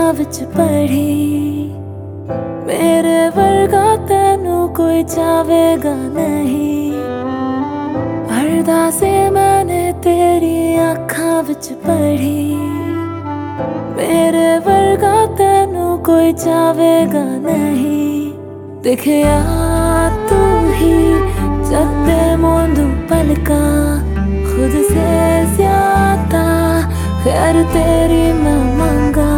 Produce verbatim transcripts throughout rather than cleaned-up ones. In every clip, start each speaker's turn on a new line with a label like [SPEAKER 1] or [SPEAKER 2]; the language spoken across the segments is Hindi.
[SPEAKER 1] अखां विच पढ़ी, मेरे वर्गा तैनू कोई चावेगा नहीं। अरदासे मैंने तेरी अखां विच पढ़ी, मेरे वर्गा तैनू कोई चावेगा नहीं। दिखया तू ही जदे मोंदू पलका, खुद से ज्यादा खैर तेरी मैं मांगा।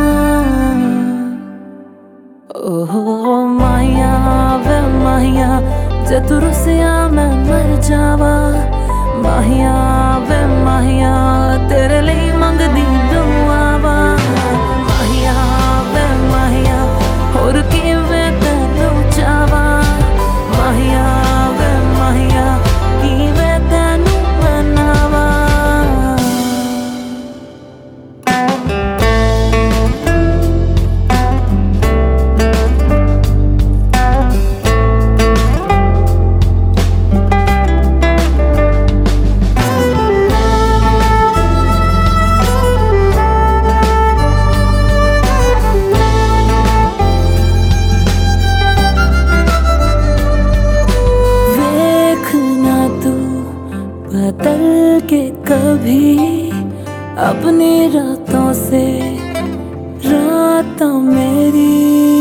[SPEAKER 1] ओहो माहिया वे माहिया, जे तू रुसिया मैं मर जावा। माहिया वे माहिया, तेरे लिए मंगदी दुआवा। माहिया वे माहिया, होर किवें तैनू चावा। माहिया वे माहिया, किवें तैनू मनावा। बदल के कभी अपनी रातों से रातों मेरी,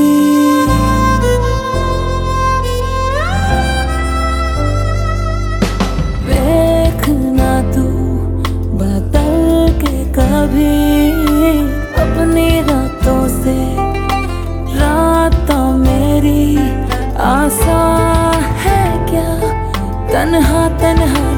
[SPEAKER 1] देखना तू बदल के कभी अपनी रातों से रातों मेरी। आसा है क्या तन्हा तन्हा